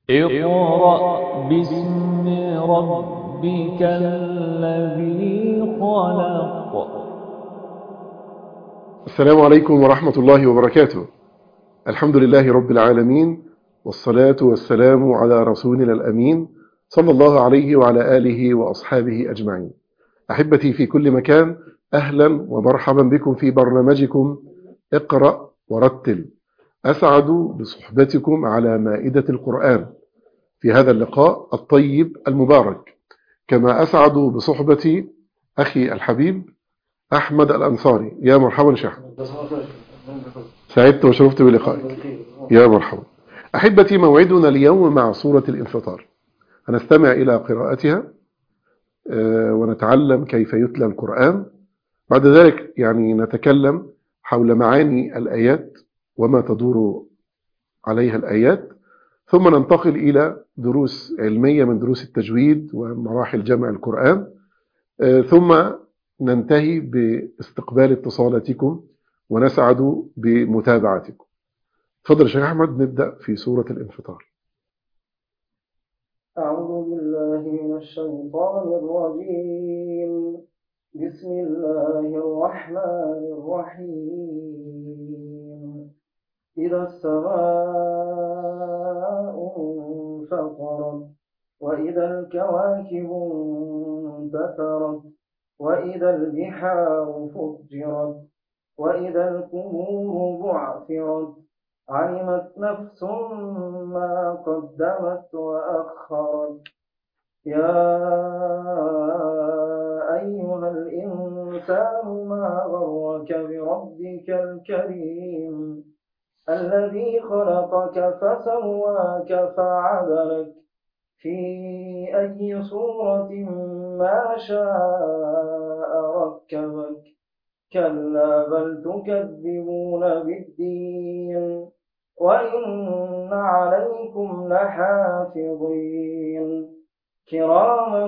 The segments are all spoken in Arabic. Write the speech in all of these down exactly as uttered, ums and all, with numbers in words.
اقرأ باسم ربك الذي خلق. السلام عليكم ورحمة الله وبركاته. الحمد لله رب العالمين، والصلاة والسلام على رسولنا الأمين صلى الله عليه وعلى آله وأصحابه أجمعين. أحبتي في كل مكان، أهلا ومرحبا بكم في برنامجكم اقرأ ورتل. أسعد بصحبتكم على مائدة القرآن في هذا اللقاء الطيب المبارك، كما أسعد بصحبة أخي الحبيب أحمد الأنصاري. يا مرحبا شيخ، سعدت وشرفت بلقائك. يا مرحبا. أحبتي، موعدنا اليوم مع سورة الانفطار. هنستمع إلى قراءتها ونتعلم كيف يتلى القرآن. بعد ذلك يعني نتكلم حول معاني الآيات وما تدور عليها الآيات، ثم ننتقل إلى دروس علمية من دروس التجويد ومراحل جمع القرآن، ثم ننتهي باستقبال اتصالاتكم ونسعد بمتابعتكم. تفضل يا شيخ أحمد، نبدأ في سورة الانفطار. أعوذ بالله من الشيطان الرجيم. بسم الله الرحمن الرحيم. إذا السماء انفطرت وإذا الكواكب انتثرت وإذا البحار فجرت وإذا القبور بعثرت علمت نفس ما قدمت وأخرت. يا أيها الإنسان ما غرك بربك الكريم الذي خلقك فسواك فعدلك في أي صورة ما شاء ركبك. كلا بل تكذبون بالدين وإن عليكم لحافظين كراما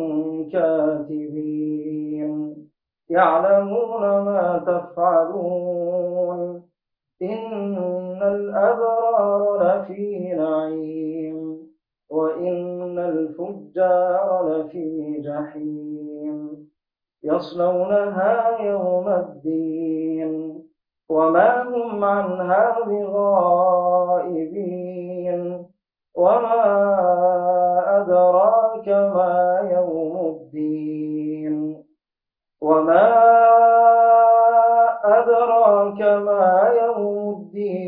كاتبين يعلمون ما تفعلون. إن الأبرار لفي نعيم وإن الفجار لفي جحيم يصلونها يوم الدين وما هم عنها بغائبين. وما أدراك ما يوم الدين وما أدراك ما يوم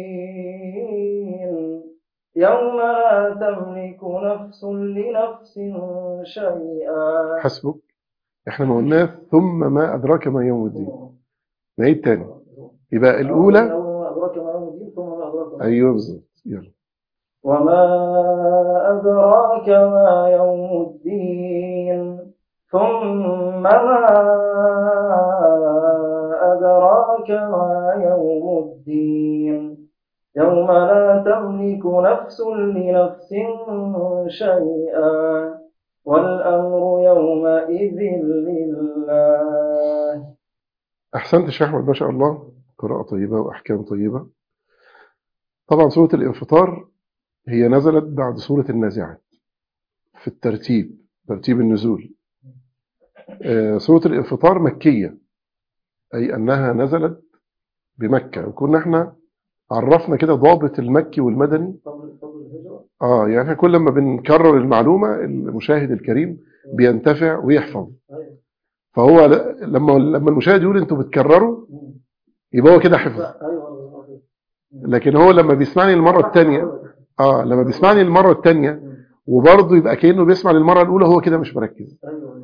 الدين يوم لا تملك نفس لنفس شيئا. حسبك، احنا ما قلناه ثم ما أدراك ما يوم الدين. نعيد تاني. يبقى الأولى أدراك ما يوم الدين ثم ما أدراك ما. أيوة بالظبط. يلا. وما أدراك ما يوم الدين ثم ما أدراك ما يوم الدين يوم لا تملك نفس لنفس شيئا والأمر يومئذ لله. أحسنت يا شيخ أحمد، ما شاء الله، قراءة طيبة وأحكام طيبة. طبعا سورة الانفطار هي نزلت بعد سورة النازعات في الترتيب، ترتيب النزول. سورة الانفطار مكية، أي أنها نزلت بمكة. وكنا احنا عرفنا كده ضابط المكي والمدني. آه يعني كل ما بنكرر المعلومة المشاهد الكريم بينتفع ويحفظ. فهو لما لما المشاهد يقول انتوا بتكرروا يبقى هو كده حفظ. لكن هو لما بيسمعني المرة الثانية اه لما بيسمعني المرة الثانية وبرضه يبقى كأنه بيسمع للمرة الأولى، هو كده مش مركز.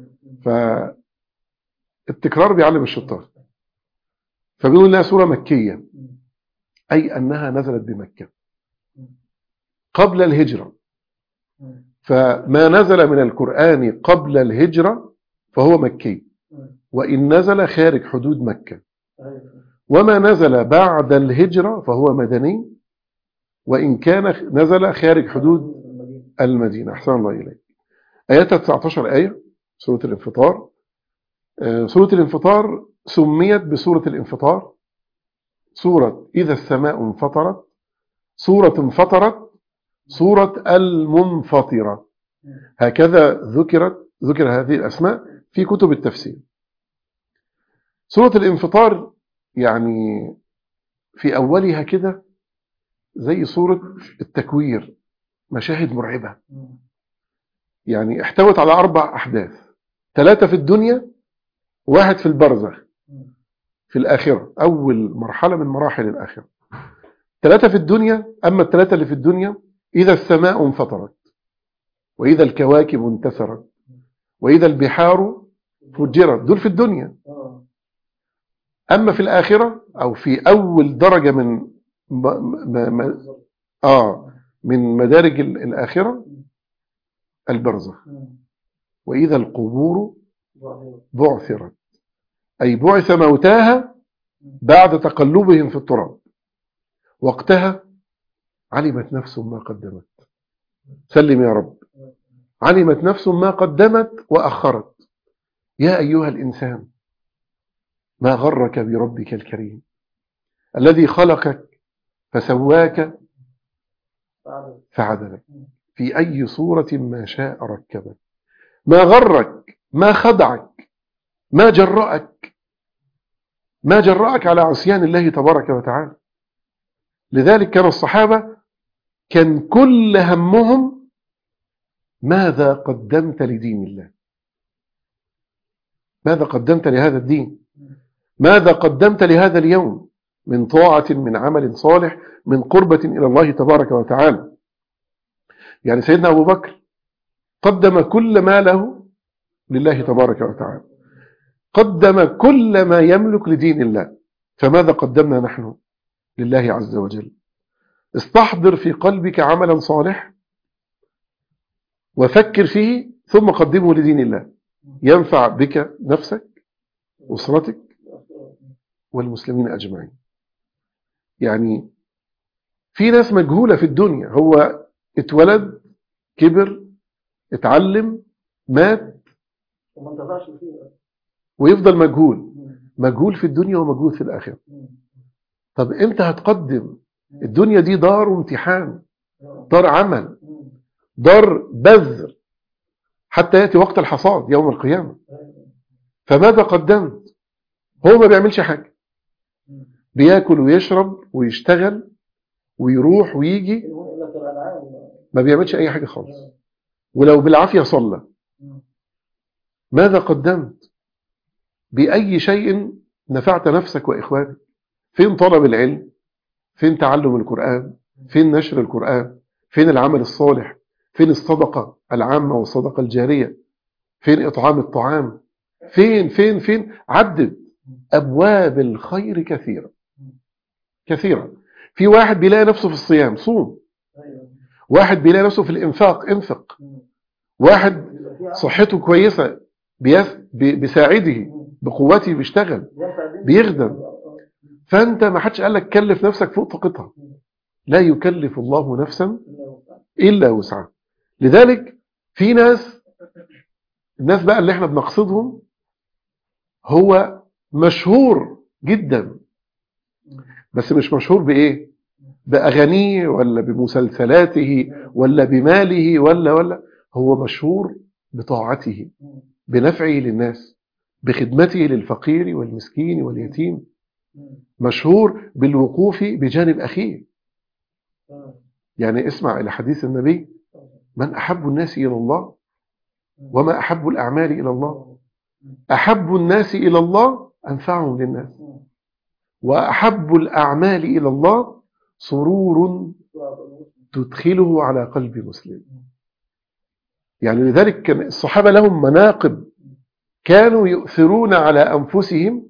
فالتكرار بيعلم الشطار. فبيقول انها سورة مكية، أي أنها نزلت بمكة قبل الهجرة. فما نزل من القرآن قبل الهجرة فهو مكي، وإن نزل خارج حدود مكة. وما نزل بعد الهجرة فهو مدني، وإن كان نزل خارج حدود المدينة. أحسن الله إليك. آياتها تسعة عشر آية سورة الانفطار. سورة الانفطار سميت بسورة الانفطار، سورة إذا السماء انفطرت، سورة انفطرت، سورة المنفطرة، هكذا ذكرت ذكر هذه الأسماء في كتب التفسير. سورة الانفطار يعني في أولها كده زي سورة التكوير، مشاهد مرعبة، يعني احتوت على أربع أحداث، ثلاثة في الدنيا، واحد في البرزخ في الآخرة، أول مرحلة من مراحل الآخرة. ثلاثة في الدنيا، أما الثلاثة اللي في الدنيا: إذا السماء انفطرت، وإذا الكواكب انتثرت، وإذا البحار فجرت، دول في الدنيا. أما في الآخرة أو في أول درجة من م... م... م... آه من مدارج الآخرة: البرزخ. وإذا القبور بعثرت، أي بعث موتاها بعد تقلبهم في التراب، وقتها علمت نفس ما قدمت. سلم يا رب. علمت نفس ما قدمت وأخرت. يا أيها الإنسان ما غرك بربك الكريم الذي خلقك فسواك فعدلك في أي صورة ما شاء ركبك. ما غرك، ما خدعك، ما جرأك، ما جرأك على عصيان الله تبارك وتعالى. لذلك كان الصحابة كان كل همهم: ماذا قدمت لدين الله؟ ماذا قدمت لهذا الدين؟ ماذا قدمت لهذا اليوم من طاعة، من عمل صالح، من قربة إلى الله تبارك وتعالى؟ يعني سيدنا أبو بكر قدم كل ما له لله تبارك وتعالى، قدم كل ما يملك لدين الله. فماذا قدمنا نحن لله عز وجل؟ استحضر في قلبك عملا صالح وفكر فيه، ثم قدمه لدين الله ينفع بك نفسك، أسرتك، والمسلمين أجمعين. يعني في ناس مجهولة في الدنيا، هو اتولد، كبر، اتعلم، مات، ويفضل مجهول، مجهول في الدنيا ومجهول في الآخرة. طب امتى هتقدم؟ الدنيا دي دار امتحان، دار عمل، دار بذر، حتى يأتي وقت الحصاد يوم القيامة. فماذا قدمت؟ هو ما بيعملش حاجة، بياكل ويشرب ويشتغل ويروح ويجي، ما بيعملش أي حاجة خالص، ولو بالعافية صلى. ماذا قدمت؟ بأي شيء نفعت نفسك وإخوانك؟ فين طلب العلم؟ فين تعلم القرآن؟ فين نشر القرآن؟ فين العمل الصالح؟ فين الصدقة العامة والصدقة الجارية؟ فين إطعام الطعام؟ فين فين فين عدد أبواب الخير كثيرة كثيرة. في واحد بيلاقي نفسه في الصيام، صوم. واحد بيلاقي نفسه في الإنفاق، انفق. واحد صحته كويسة، بيساعده بقوته، بيشتغل، بيخدم. فأنت ما حدش قال لك كلف نفسك فوق طاقتها، لا يكلف الله نفسا إلا وسعها. لذلك في ناس، الناس بقى اللي احنا بنقصدهم، هو مشهور جدا، بس مش مشهور بإيه؟ بأغانيه ولا بمسلسلاته ولا بماله ولا ولا هو مشهور بطاعته، بنفعه للناس، بخدمته للفقير والمسكين واليتيم، مشهور بالوقوف بجانب أخيه. يعني اسمع إلى حديث النبي: من أحب الناس إلى الله وما أحب الأعمال إلى الله. أحب الناس إلى الله أنفعهم للناس، وأحب الأعمال إلى الله سرور تدخله على قلب مسلم. يعني لذلك كان الصحابة لهم مناقب، كانوا يؤثرون على أنفسهم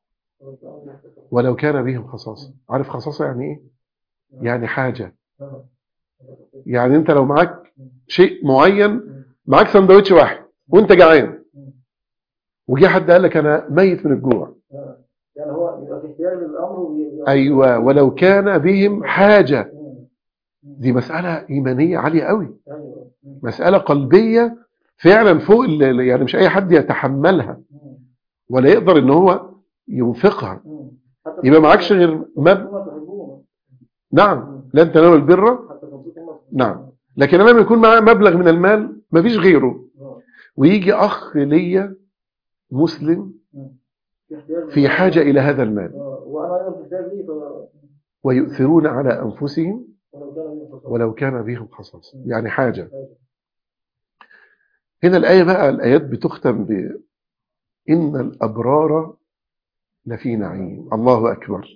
ولو كان بهم خصاصة. عارف خصاصة يعني إيه؟ يعني حاجة. يعني أنت لو معك شيء معين، معك سندوتش واحد وأنت جعان، وجي حد قال لك أنا ميت من الجوع، يعني هو يبقى في اختيار للأمر. أيوة، ولو كان بهم حاجة. دي مسألة إيمانية عالية قوي، مسألة قلبية فعلا فوق، يعني مش أي حد يتحملها ولا يقدر إن هو ينفقها. يبقى معكش غير مب... نعم، لن تنالوا البر نعم. لكن لما يكون معاه مبلغ من المال مفيش غيره، ويجي أخ ليا مسلم في حاجة إلى هذا المال ويؤثرون على أنفسهم ولو كان بهم خصاصة، يعني حاجة. هنا الآية بقى، الآيات بتختم ب إن الأبرار لفي نعيم. الله أكبر.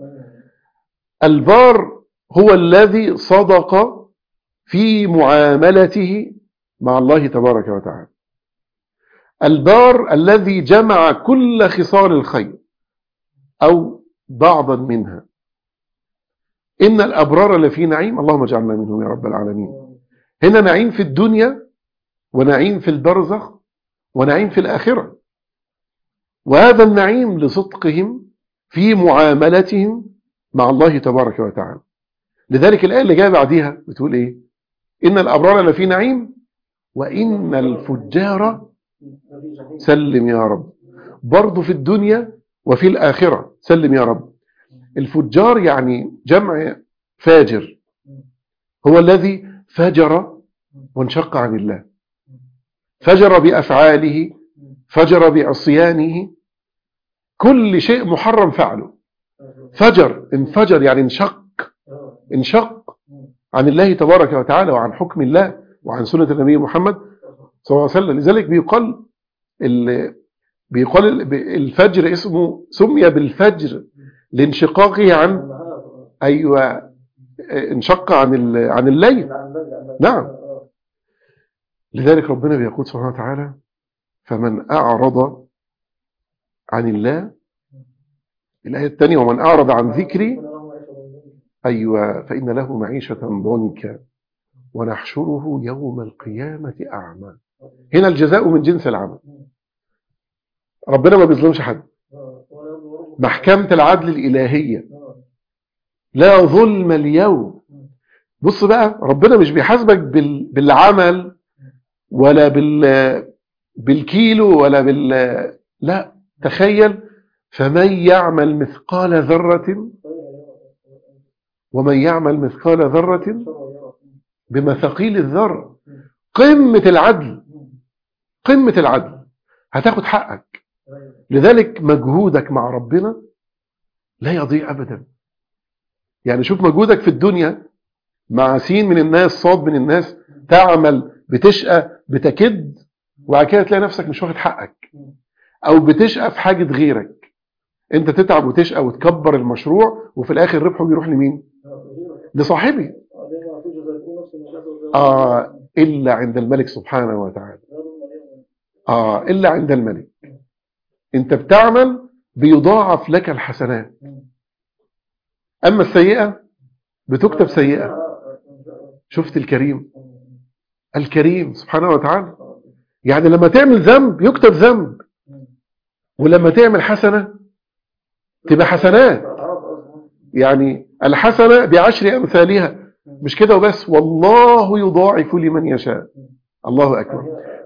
البار هو الذي صدق في معاملته مع الله تبارك وتعالى. البار الذي جمع كل خصال الخير أو بعضا منها. إن الأبرار لفي نعيم، اللهم اجعلنا منهم يا رب العالمين. هنا نعيم في الدنيا، ونعيم في البرزخ، ونعيم في الآخرة. وهذا النعيم لصدقهم في معاملتهم مع الله تبارك وتعالى. لذلك الآية اللي جاء بعدها بتقول إيه؟ إن الأبرار لفي نعيم وإن الفجار سلم يا رب. برضو في الدنيا وفي الآخرة سلم يا رب. الفجار يعني جمع فاجر، هو الذي فجر وانشق عن الله، فجر بأفعاله، فجر بعصيانه، كل شيء محرم فعله فجر، انفجر يعني انشق، انشق عن الله تبارك وتعالى وعن حكم الله وعن سنة النبي محمد صلى الله عليه وسلم. لذلك بيقال بيقال الفجر اسمه سمي بالفجر لانشقاقه عن أيوة انشق عن عن الليل. نعم. لذلك ربنا بيقول سبحانه وتعالى فمن أعرض عن الله، الآية الثانية ومن أعرض عن ذكري أيوة فإن له معيشة ضنكا ونحشره يوم القيامة أعمى. هنا الجزاء من جنس العمل. ربنا ما بيظلمش حد. محكمة العدل الإلهية لا ظلم اليوم. بص بقى، ربنا مش بيحاسبك بالعمل ولا بال بالكيلو ولا بال لا، تخيل فمن يعمل مثقال ذرة ومن يعمل مثقال ذرة بمثاقيل الذر. قمة العدل، قمة العدل، هتاخد حقك. لذلك مجهودك مع ربنا لا يضيع أبدا. يعني شوف مجهودك في الدنيا مع سين من الناس صاد من الناس، تعمل بتشقى بتكد وبعد كده تلاقي نفسك مش واخد حقك، أو بتشقى في حاجة غيرك. أنت تتعب وتشقى وتكبر المشروع وفي الآخر ربحه بيروح لمين؟ لصاحبي. آه إلا عند الملك سبحانه وتعالى. آه إلا عند الملك. أنت بتعمل بيضاعف لك الحسنات، أما السيئة بتكتب سيئة. شفت الكريم، الكريم سبحانه وتعالى. يعني لما تعمل ذنب يكتب ذنب، ولما تعمل حسنة تبقى حسنات. يعني الحسنة بعشر أمثالها، مش كده وبس، والله يضاعف لمن يشاء. الله أكبر.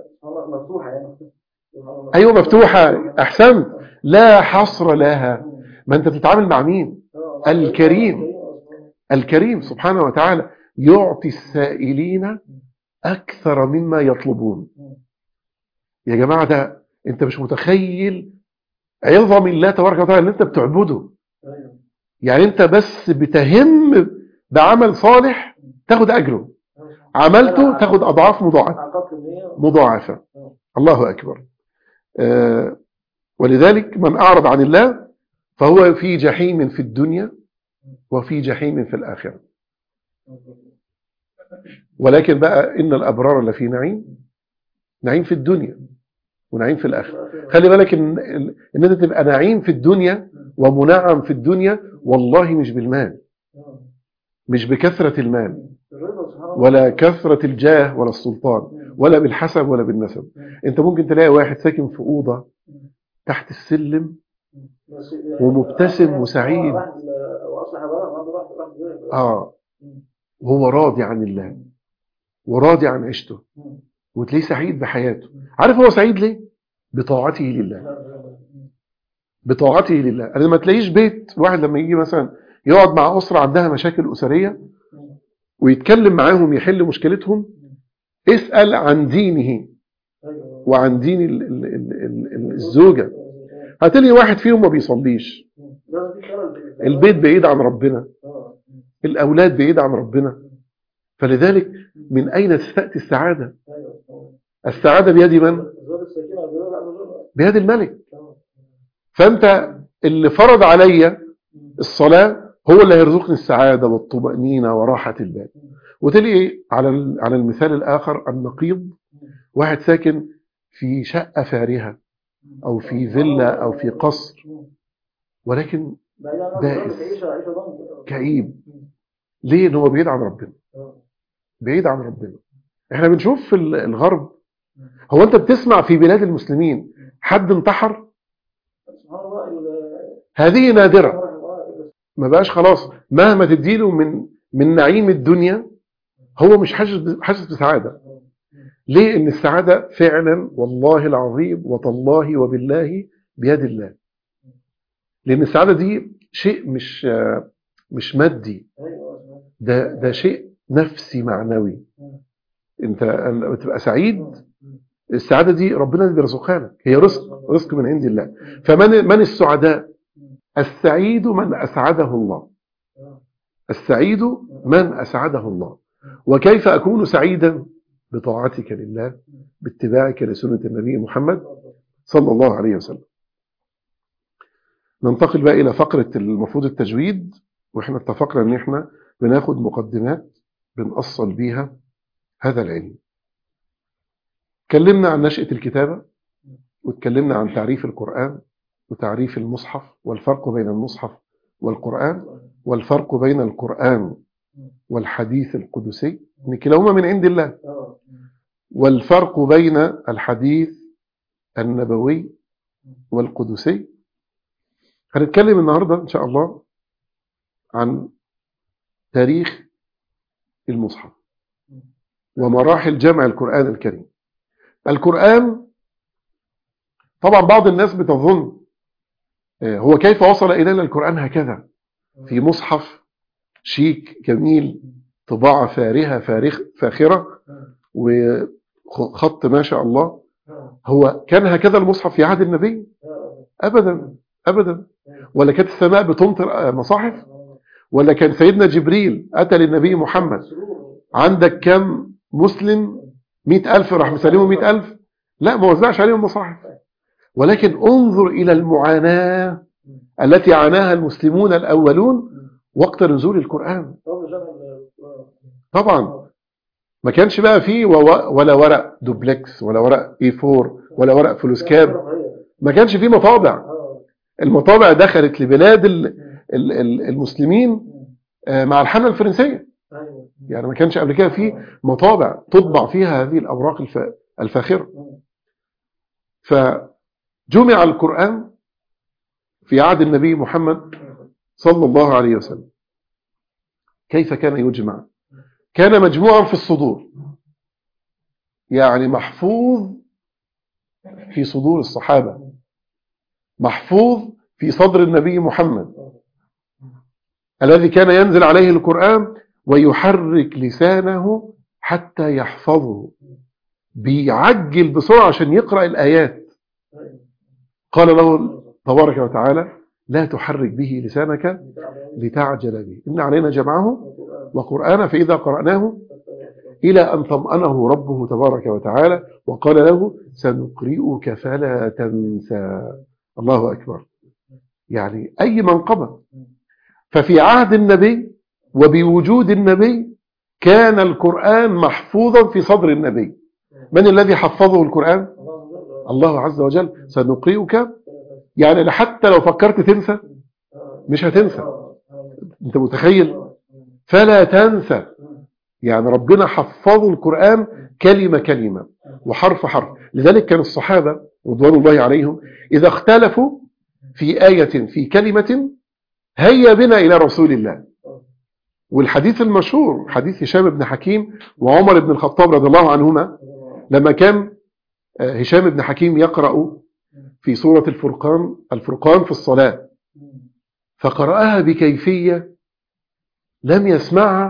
أيوة مفتوحة، أحسنت، لا حصر لها. ما أنت بتتعامل مع مين؟ الكريم. الكريم سبحانه وتعالى يعطي السائلين أكثر مما يطلبون. يا جماعة ده أنت مش متخيل عظم الله تبارك وتعالى اللي أنت بتعبده. يعني أنت بس بتهم بعمل صالح تاخد أجره، عملته تاخد أضعاف مضاعفة مضاعفة. الله أكبر. آه ولذلك من أعرض عن الله فهو في جحيم في الدنيا وفي جحيم في الآخرة. ولكن بقى إن الأبرار لفي نعيم، نعيم في الدنيا ونعيم في الآخرة. خلي بالك إن, إن أنت تبقى نعيم في الدنيا ومنعم في الدنيا، والله مش بالمال، مش بكثرة المال ولا كثرة الجاه ولا السلطان ولا بالحسب ولا بالنسب. أنت ممكن تلاقي واحد ساكن في أوضة تحت السلم ومبتسم وسعيد، آه وهو راضي عن الله وراضي عن عيشته، وتلاقيه سعيد بحياته. عارف هو سعيد ليه؟ بطاعته لله، بطاعته لله. لما تلاقيش بيت واحد لما يجي مثلا يقعد مع أسرة عندها مشاكل أسرية ويتكلم معاهم يحل مشكلتهم، اسأل عن دينه وعن دين ال ال ال ال الزوجة. هتلاقي واحد فيهم ما بيصليش، البيت بعيد عن ربنا، الأولاد بعيد عن ربنا. فلذلك من أين تأتي السعادة؟ السعادة بيد من؟ بيد الملك. فأنت اللي فرض علي الصلاة هو اللي هيرزقني السعادة والطمأنينة وراحة البال. وتلاقي على على المثال الآخر النقيض، واحد ساكن في شقة فارهة أو في فيلا أو في قصر، ولكن بائس كئيب. ليه؟ إن هو بعيد عن ربنا، بعيد عن ربنا. احنا بنشوف في الغرب، هو انت بتسمع في بلاد المسلمين حد انتحر؟ هذه نادرة. ما بقاش خلاص مهما تديله من من نعيم الدنيا هو مش حاسس حاسس بسعادة. ليه؟ ان السعادة فعلا والله العظيم وتالله وبالله بيد الله. لان السعادة دي شيء مش مش مادي، ده ده شيء نفسي معنوي. انت لما تبقى سعيد، السعادة دي ربنا اللي بيرزقها لك، هي رزق رزق من عند الله. فمن من السعداء؟ السعيد من أسعده الله، السعيد من أسعده الله. وكيف أكون سعيدا؟ بطاعتك لله، باتباعك لسنة النبي محمد صلى الله عليه وسلم. ننتقل بقى إلى فقرة المفروض التجويد، وإحنا اتفقنا أن إحنا بناخد مقدمات بنأصل بيها هذا العلم. تكلمنا عن نشأة الكتابة، وتكلمنا عن تعريف القرآن وتعريف المصحف، والفرق بين المصحف والقرآن، والفرق بين القرآن والحديث القدسي إن كلاهما من عند الله، والفرق بين الحديث النبوي والقدسي. هنتكلم النهاردة إن شاء الله عن تاريخ المصحف ومراحل جمع القرآن الكريم. القرآن طبعا بعض الناس بتظن هو كيف وصل إلينا القرآن هكذا في مصحف شيك جميل، طباعة فارهة فارخ فاخرة وخط ما شاء الله. هو كان هكذا المصحف في عهد النبي؟ أبدا أبدا. ولا كانت السماء بتمطر مصاحف؟ ولا كان سيدنا جبريل أتى للنبي محمد عندك كم مسلم؟ مئة ألف راح مسلمه مئة ألف؟ لا، ما وزعش عليهم مصاحف. ولكن انظر إلى المعاناة التي عاناها المسلمون الأولون وقت نزول القرآن. طبعا ما كانش بقى فيه ولا ورق دوبلكس ولا ورق اي فور ولا ورق فلوسكاب، ما كانش فيه مطابع. المطابع دخلت لبلاد المسلمين مع الحملة الفرنسية، يعني ما كانش قبل كده فيه مطابع تطبع فيها هذه الأوراق الفاخرة. فجمع القرآن في عهد النبي محمد صلى الله عليه وسلم. كيف كان يجمع؟ كان مجموعا في الصدور، يعني محفوظ في صدور الصحابة، محفوظ في صدر النبي محمد الذي كان ينزل عليه القرآن ويحرك لسانه حتى يحفظه، بيعجل بسرعة عشان يقرأ الآيات. قال له تبارك وتعالى لا تحرك به لسانك لتعجل به، إن علينا جمعه وقرآنه فإذا قرأناه إلى أن طمأنه ربه تبارك وتعالى وقال له سنقرئك فلا تنسى. الله أكبر، يعني أي منقبة. ففي عهد النبي وبوجود النبي كان القرآن محفوظا في صدر النبي. من الذي حفظه القرآن؟ الله عز وجل. سنقرئك، يعني حتى لو فكرت تنسى مش هتنسى. انت متخيل؟ فلا تنسى، يعني ربنا حفظ القرآن كلمة كلمة وحرف حرف. لذلك كان الصحابة رضوان الله عليهم إذا اختلفوا في آية في كلمة هيا بنا إلى رسول الله. والحديث المشهور حديث هشام بن حكيم وعمر بن الخطاب رضي الله عنهما، لما كان هشام بن حكيم يقرأ في سورة الفرقان الفرقان في الصلاة، فقرأها بكيفية لم يسمعها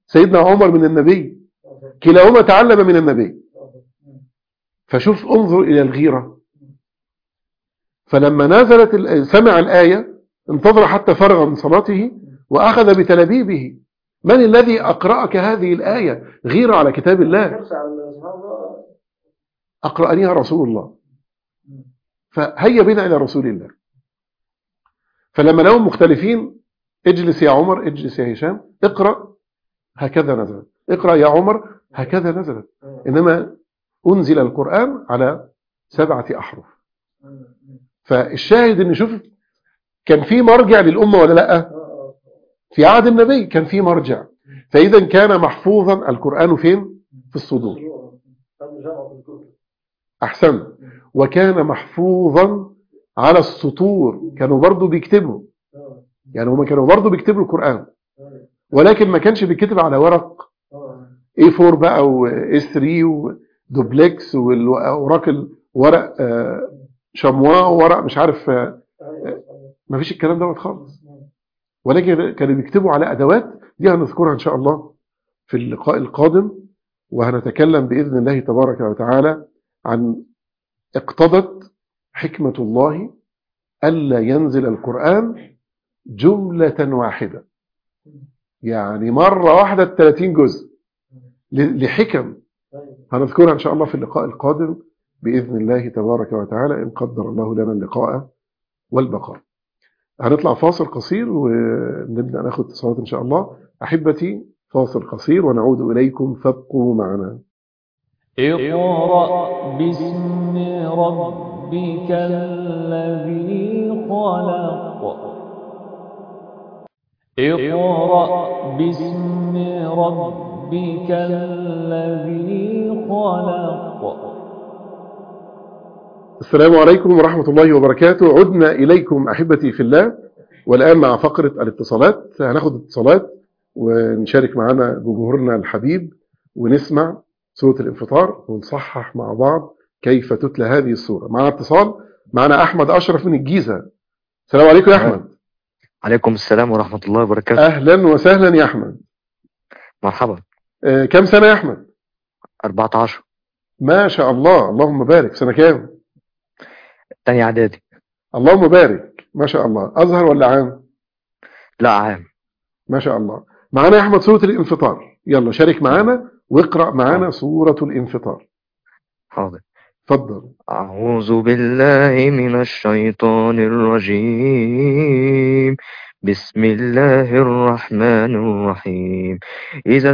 سيدنا عمر من النبي، كلاهما تعلم من النبي. فشوف انظر إلى الغيرة. فلما نزلت ال- سمع الآية انتظر حتى فرغ من صلاته وأخذ بتلبيبه. من الذي أقرأك هذه الآية؟ غيرة على كتاب الله. حرص على سبحان الله. أقرأنيها رسول الله. فهيا بنا إلى رسول الله. فلما لهم مختلفين، اجلس يا عمر، اجلس يا هشام، اقرأ هكذا نزلت، اقرأ يا عمر هكذا نزلت. إنما أنزل القرآن على سبعة أحرف. فالشاهد إن شوف كان في مرجع للأمة ولا لأ؟ في عهد النبي كان في مرجع. فإذا كان محفوظا القرآن فين؟ في الصدور. أحسن. وكان محفوظا على السطور، كانوا برضو بيكتبوا، يعني هم كانوا برضو بيكتبوا القرآن، ولكن ما كانش بيكتب على ورق إيه فور بقى و إيه ثري ودوبلكس والأوراق الورق شموا ورق مش عارف، ما فيش الكلام دوت خالص. ولكن كانوا بيكتبوا على أدوات، دي هنذكرها إن شاء الله في اللقاء القادم، وهنتكلم بإذن الله تبارك وتعالى عن اقتضت حكمة الله ألا ينزل القرآن جملة واحدة، يعني مرة واحدة ثلاثين جزء، لحكم هنذكرها إن شاء الله في اللقاء القادم بإذن الله تبارك وتعالى إن قدر الله لنا اللقاء والبقاء. هنطلع فاصل قصير ونبدأ ناخد اتصالات إن شاء الله. أحبتي فاصل قصير ونعود إليكم، فابقوا معنا. اقرأ باسم ربك الذي خلق. اقرأ باسم ربك الذي خلق. السلام عليكم ورحمة الله وبركاته. عدنا إليكم أحبتي في الله، والآن مع فقرة الاتصالات. هناخد اتصالات ونشارك معنا جمهورنا الحبيب ونسمع سورة الانفطار ونصحح مع بعض كيف تتلى هذه السورة. معنا اتصال، معنا أحمد أشرف من الجيزة. السلام عليكم يا أحمد. عليكم السلام ورحمة الله وبركاته. أهلا وسهلا يا أحمد. مرحبا. آه كم سنة يا أحمد؟ أربعة عشر. ما شاء الله، اللهم بارك. سنة كام؟ تاني إعدادي. اللهم بارك، ما شاء الله. أزهر ولا عام؟ لا عام. ما شاء الله. معنا يا أحمد سورة الانفطار، يلا شارك معنا واقرأ معنا سورة الانفطار. حاضر. تفضل. أعوذ بالله من الشيطان الرجيم. بسم الله الرحمن الرحيم. إذا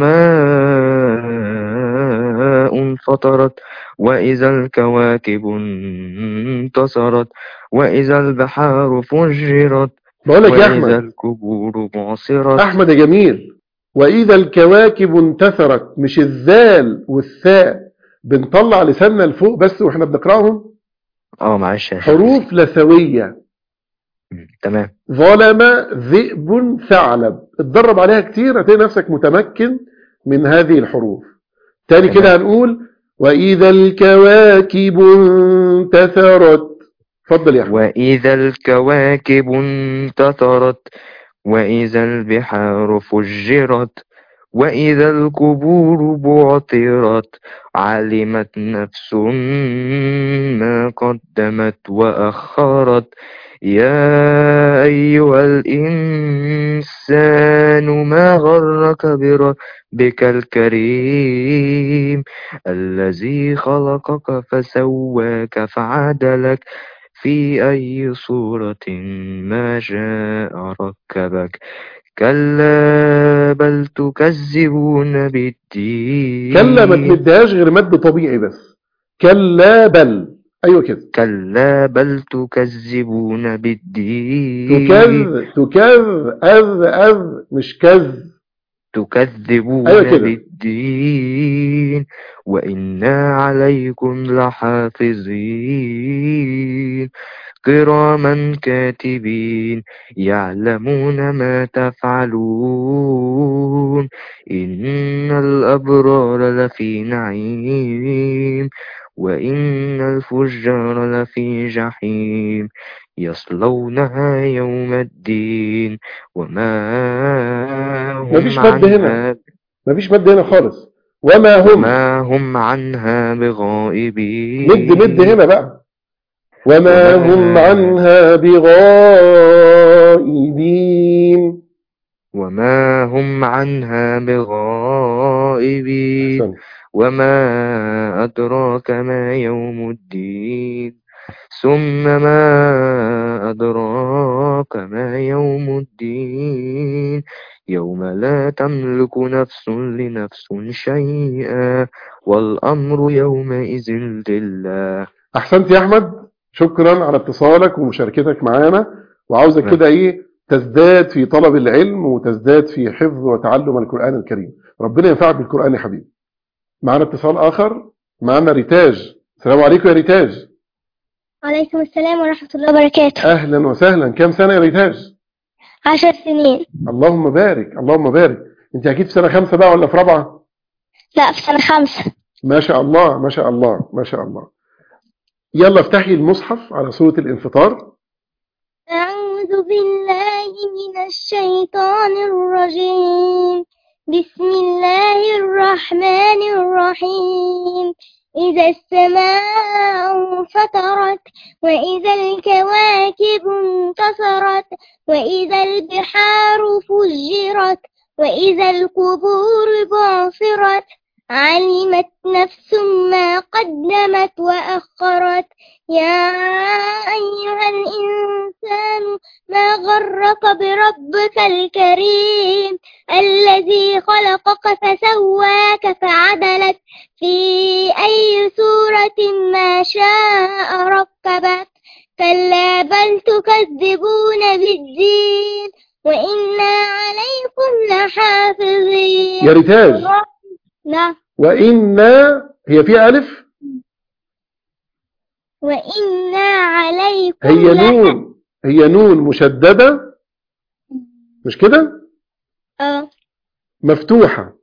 السماء انفطرت وإذا الكواكب انتصرت وإذا البحار فجرت بقول لك يا وإذا أحمد، القبور بعثرت. أحمد يا جميل، وإذا الكواكب انتثرت، مش الذال والثاء بنطلع لساننا لفوق بس واحنا بنقراهم. اه معلش يا شيخ. حروف لثوية. مم، تمام. ظلم ذئب ثعلب، اتدرب عليها كتير هتلاقي نفسك متمكن من هذه الحروف. تاني تمام. كده هنقول وإذا الكواكب انتثرت. اتفضل يا أحمد. وإذا الكواكب انتثرت وإذا البحار فجرت وإذا القبور بعثرت علمت نفس ما قدمت وأخرت. يا أيها الإنسان ما غرك بربك الكريم الذي خلقك فسواك فعدلك في أي صورة ما شاء ركبك. كلا بل تكذبون بالدين. كلا ما تمدهاش غير مد طبيعي بس. كلا بل، أيوة كده. كلا بل تكذبون بالدين. تكذ تكذ أذ أذ مش كذ. تكذبون أيوة بالدين وإنا عليكم لحافظين كراما كاتبين يعلمون ما تفعلون. إن الأبرار لفي نعيم وإن الفجار لفي جحيم يصلونها يوم الدين وما مفيش هم مد هنا، عنها مفيش مد هنا خالص. وما هم، وما هم عنها مد بغائبين مد هنا بقى. وما هم وما عنها بغائبين. وما هم عنها بغائبين أحسن. وما أدراك ما يوم الدين ثم ما أدراك ما يوم الدين يوم لا تملك نفس لنفس شيئا والأمر يومئذ لله. أحسنت يا أحمد، شكرا على اتصالك ومشاركتك معانا، وعاوزك كده إيه تزداد في طلب العلم وتزداد في حفظ وتعلم القرآن الكريم. ربنا ينفعك بالقرآن يا حبيبي. معنا اتصال آخر، معنا ريتاج. السلام عليكم يا ريتاج. وعليكم السلام ورحمة الله وبركاته. أهلا وسهلا. كم سنة يا ريتاج؟ عشر سنين. اللهم بارك اللهم بارك. أنت أكيد في سنة خمسة بقى ولا في رابعة؟ لا، في سنة خمسة. ما شاء الله ما شاء الله ما شاء الله. يلا افتحي المصحف على سورة الانفطار. أعوذ بالله من الشيطان الرجيم. بسم الله الرحمن الرحيم. إذا السماء انفطرت وإذا الكواكب انتصرت وإذا البحار فجرت وإذا القبور بعثرت علمت نفس ما قدمت وأخرت. يا أيها الإنسان ما غرك بربك الكريم الذي خلقك فسواك فعدلك في أي صورة ما شاء ركبك. كلا بل تكذبون بالدين وإن عليكم لحافظين. يا ريتاج. نعم. وإنا هي فيها ألف؟ وإنا عليكم هي نون، هي نون مشددة مش كده؟ اه مفتوحة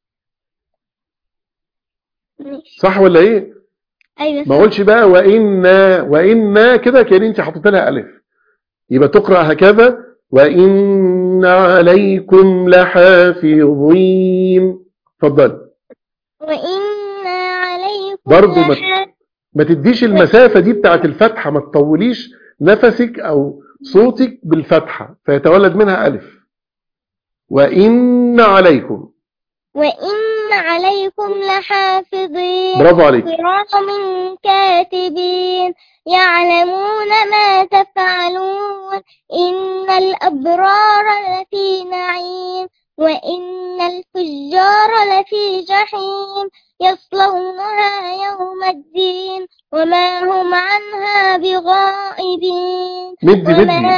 صح ولا ايه؟ ايوه. ما اقولش بقى وإنا وإنا كده كأن انت حطيت لها ألف، يبقى تقرأ هكذا وإن عليكم لحافظين. اتفضل. وإن عليكم برضو ما لحافظين. ما تديش المسافة دي بتاعت الفتحة، ما تطوليش نفسك أو صوتك بالفتحة فيتولد منها ألف. وإن عليكم وإن عليكم لحافظين. برافو عليك. كرام كاتبين يعلمون ما تفعلون. إن الأبرار لفي نعيم وإن الفجار لفي جحيم يصلونها يوم الدين وما هم عنها بغائبين. مدي مدي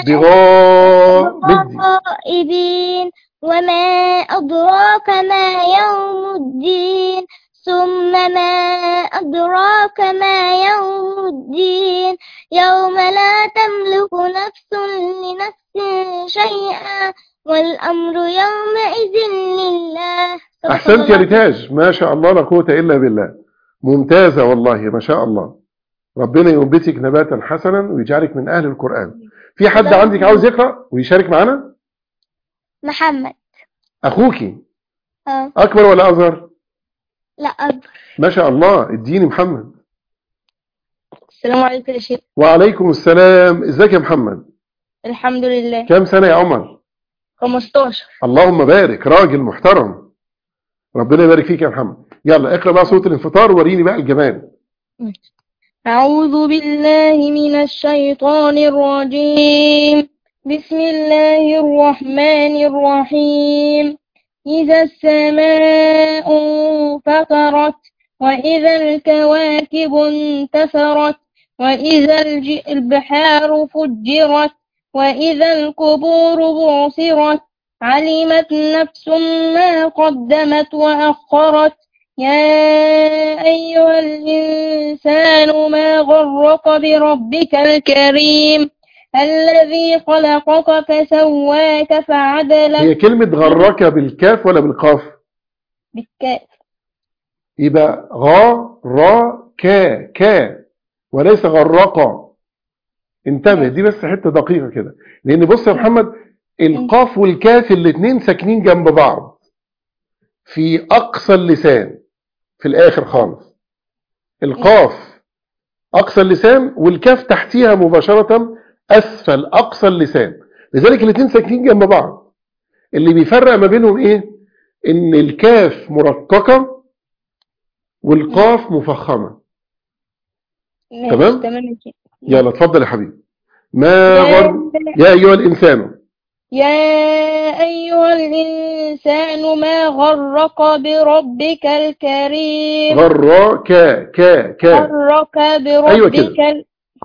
بغائبين. وما أدراك ما يوم الدين ثم ما أدراك ما يوم الدين يوم لا تملك نفس لنفس شيئا والأمر يومئذ لله. أحسنت يا ريتاج، ما شاء الله لا قوة إلا بالله، ممتازة والله ما شاء الله. ربنا ينبتك نباتا حسنا ويجعلك من أهل القرآن. في حد عندك عاوز يقرأ ويشارك معنا؟ محمد. أخوكي أه. أكبر ولا أصغر؟ لا أكبر. ما شاء الله. اديني محمد. السلام عليكم يا شيخ. وعليكم السلام. ازيك يا محمد؟ الحمد لله. كم سنة يا عمر؟ خمستاشر. اللهم بارك، راجل محترم، ربنا يبارك فيك يا محمد. يلا اقرأ بقى سورة الانفطار وريني بقى الجمال. أعوذ بالله من الشيطان الرجيم. بسم الله الرحمن الرحيم. إذا السماء انفطرت وإذا الكواكب انتثرت وإذا البحار فجرت وإذا القبور بعثرت علمت نفس ما قدمت وأخرت. يا أيها الإنسان ما غرك بربك الكريم الذي خلقك فسواك فعدلك. هي كلمة غرك بالكاف ولا بالقاف؟ بالكاف. يبقى غا را كا كا وليس غرقا. انتبه، دي بس حتة دقيقة كده، لأن بص يا محمد، القاف والكاف الاتنين ساكنين جنب بعض في أقصى اللسان في الآخر خالص. القاف أقصى اللسان والكاف تحتيها مباشرة أسفل أقصى اللسان، لذلك الاتنين ساكنين جنب بعض. اللي بيفرق ما بينهم إيه؟ إن الكاف مرققة والقاف مفخمة. تمام؟ يلا اتفضل يا حبيبي. ما غر يا أيها الإنسان، يا أيها الإنسان ما غرك بربك الكريم. غرك كا كا غرك بربك أيوة كده.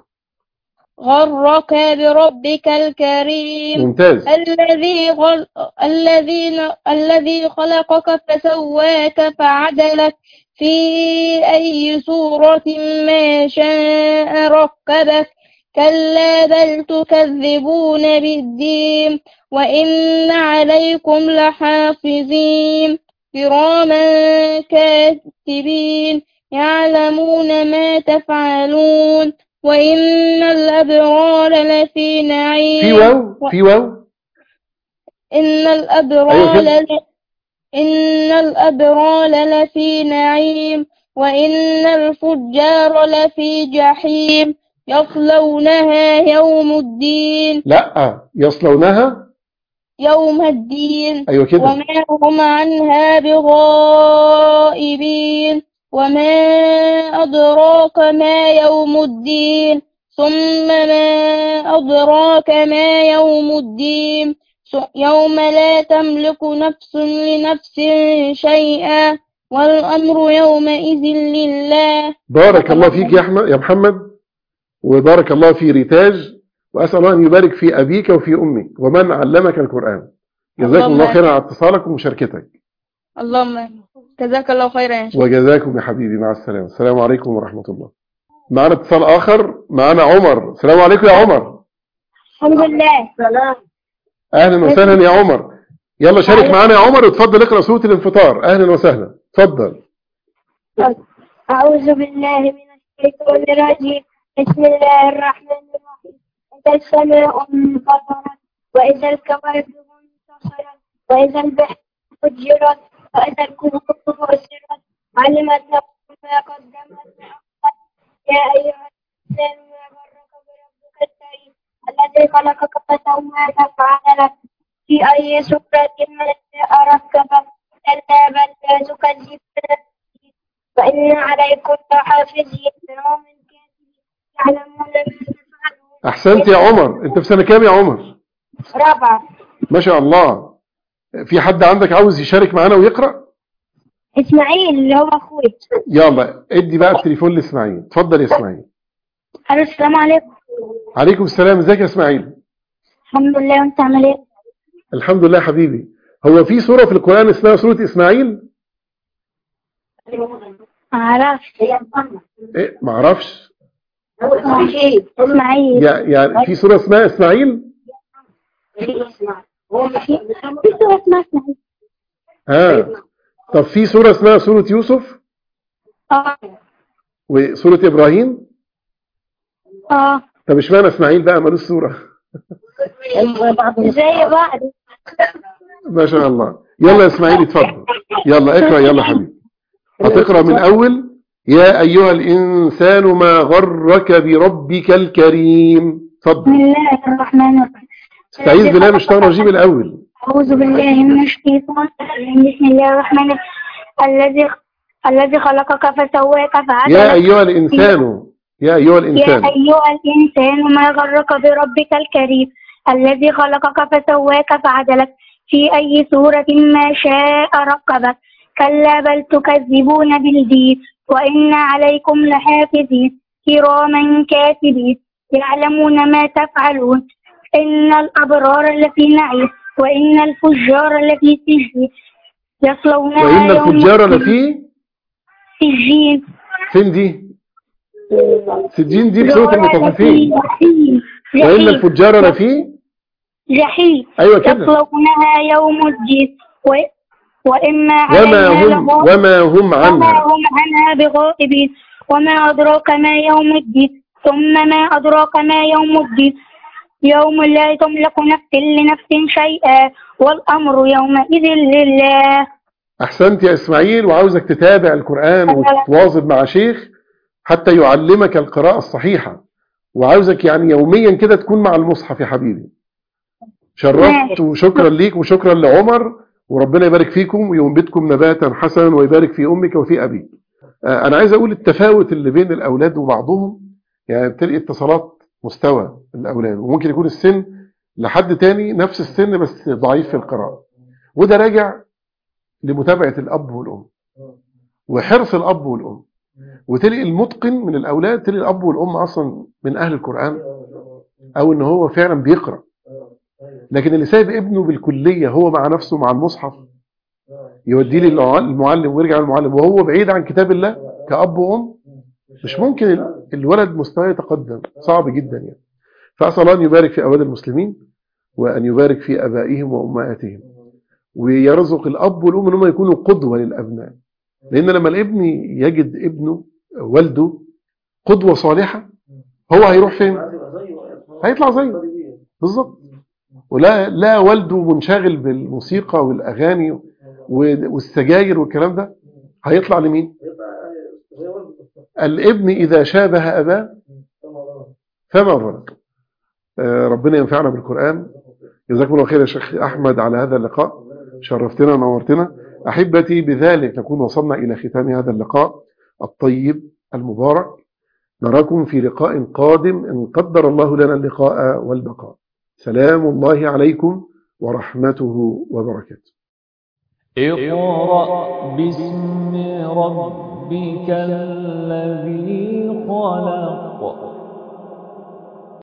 غرك بربك الكريم. ممتاز. الذي غل... الذي الذي خلقك فسواك فعدلك في أي صورة ما شاء ركبك. كلا بل تكذبون بالدين وإن عليكم لحافظين كراما كاتبين يعلمون ما تفعلون وإن الأبرار لفي نعيم. في واو في واو إن الأبرار أيوة ل... إن الأبرار لفي نعيم وإن الفجار لفي جحيم يصلونها يوم الدين. لا يصلونها يوم الدين. أيوة كده. وما هم عنها بغائبين. وما أدراك ما يوم الدين. ثم ما أدراك ما يوم الدين. يوم لا تملك نفس لنفس شيئا والأمر يومئذ لله. بارك الله فيك يا أحمد يا محمد، وبارك الله في ريتاج، وأسأل الله أن يبارك في أبيك وفي أمك ومن علمك القرآن. جزاكم الله خيرا على اتصالك ومشاركتك. اللهم جزاك الله خيرا. وجزاكم يا حبيبي، مع السلامة. السلام عليكم ورحمة الله. معنا اتصال آخر، معنا عمر. السلام عليكم يا عمر. الحمد لله. سلام. أهلا وسهلا يا عمر. يلا شارك معنا يا عمر وتفضل اقرأ سورة الانفطار. أهلا وسهلا، تفضل. أعوذ بالله من الشيطان الرجيم. بسم الله الرحمن الرحيم. إذا السماء انفطرت وإذا الكواكب انتصرت وإذا البحر فجرت وإذا القبور بؤسرت علمت نفس ما قدمت وأخرت. يا أيها الإنسان ما غرك بربك الكريم الذي خلقك فسواك فعدلك في أي صورة ما شاء ركبك. كلا بل لا تكذبون بالدين وإن عليكم لحافظين كراما كاتبين يعلمون ما تفعلون. أحسنت يا عمر. أنت في سنة كام يا عمر؟ رابعة. ما شاء الله. في حد عندك عاوز يشارك معنا ويقرأ؟ إسماعيل اللي هو أخوي. يلا ادي بقى التليفون لإسماعيل. اتفضل يا إسماعيل. السلام عليكم. عليكم السلام. ازيك يا إسماعيل؟ الحمد لله. وأنت عامل إيه؟ الحمد لله حبيبي. هو في سورة في القرآن اسمها سورة إسماعيل؟ معرفش. إيه معرفش؟ إسماعيل. يعني في سورة اسمها إسماعيل؟ في سورة اسمها إسماعيل. ها. طب في سورة اسمها سورة يوسف؟ اه. وسورة إبراهيم؟ اه. طب اشمعنى إسماعيل بقى مالوش سورة؟ زي بعض. ما شاء الله. يلا يا إسماعيل اتفضل. يلا اقرأ يلا حبيبي. هتقرأ من أول يا أيها الإنسان ما غرك بربك الكريم. اتفضل. بسم الله الرحمن الرحيم. استعيذ بالله من الشيطان الرجيم الأول. أعوذ بالله من الشيطان الرجيم. بسم الله الرحمن الرحيم. الذي الذي خلقك فسواك فعدلك. يا أيها الإنسان يا أيها الإنسان يا أيها الإنسان ما غرك بربك الكريم الذي خلقك فسواك فعدلك في أي صورة ما شاء ركبك. كلا بل تكذبون بالدين وإن عليكم لحافظين كراما كاتبين يعلمون ما تفعلون. إن الأبرار لفي نعيم وإن الفجار لفي سجين يصلونها وإن يوم الفجار الدين. لفي سجين. فين دي؟ سجين دي بسورة المطففين. جحيم. وإن الفجار لفي جحيم. أيوة كده. يصلونها يوم الدين و... وإما وما عليها هم لغائب. وما هم وما عنها هم عنها بغائبين. وما أدراك ما يوم الدين. ثم ما أدراك ما يوم الدين يوم لا تملك نفس لنفس شيئا والأمر يومئذ لله. أحسنت يا إسماعيل، وعاوزك تتابع القرآن وتواظب مع شيخ حتى يعلمك القراءة الصحيحة، وعاوزك يعني يوميا كده تكون مع المصحف يا حبيبي. شرفت وشكرا ليك وشكرا لعمر، وربنا يبارك فيكم وينبتكم نباتا حسنا ويبارك في أمك وفي أبيك. أنا عايز أقول التفاوت اللي بين الأولاد وبعضهم، يعني تلاقي اتصالات مستوى الأولاد، وممكن يكون السن لحد تاني نفس السن بس ضعيف في القراءة، وده راجع لمتابعة الأب والأم وحرص الأب والأم. وتلاقي المتقن من الأولاد تلاقي الأب والأم أصلا من أهل القرآن أو إن هو فعلا بيقرأ، لكن اللي سايب ابنه بالكلية هو مع نفسه مع المصحف يوديه للمعلم ويرجع للمعلم وهو بعيد عن كتاب الله كأب وأم، مش ممكن الولد مستواه يتقدم، صعب جدا يعني. فأسأل الله أن يبارك في أولاد المسلمين وأن يبارك في أبائهم وأمهاتهم، ويرزق الأب والأم أنهم يكونوا قدوة للأبناء، لأن لما الابن يجد ابنه والده قدوة صالحة هو هيروح فين؟ هيطلع زيه بالظبط. ولا لا والده منشغل بالموسيقى والأغاني والسجاير والكلام ده، هيطلع لمين؟ الابن إذا شابه أباه فما ضرب. ربنا ينفعنا بالقرآن. جزاكم الله خير يا شيخ أحمد على هذا اللقاء، شرفتنا ونورتنا. أحبتي بذلك نكون وصلنا إلى ختام هذا اللقاء الطيب المبارك. نراكم في لقاء قادم إن قدر الله لنا اللقاء والبقاء. سلام الله عليكم ورحمته وبركاته. اقرأ باسم ربك الذي خلق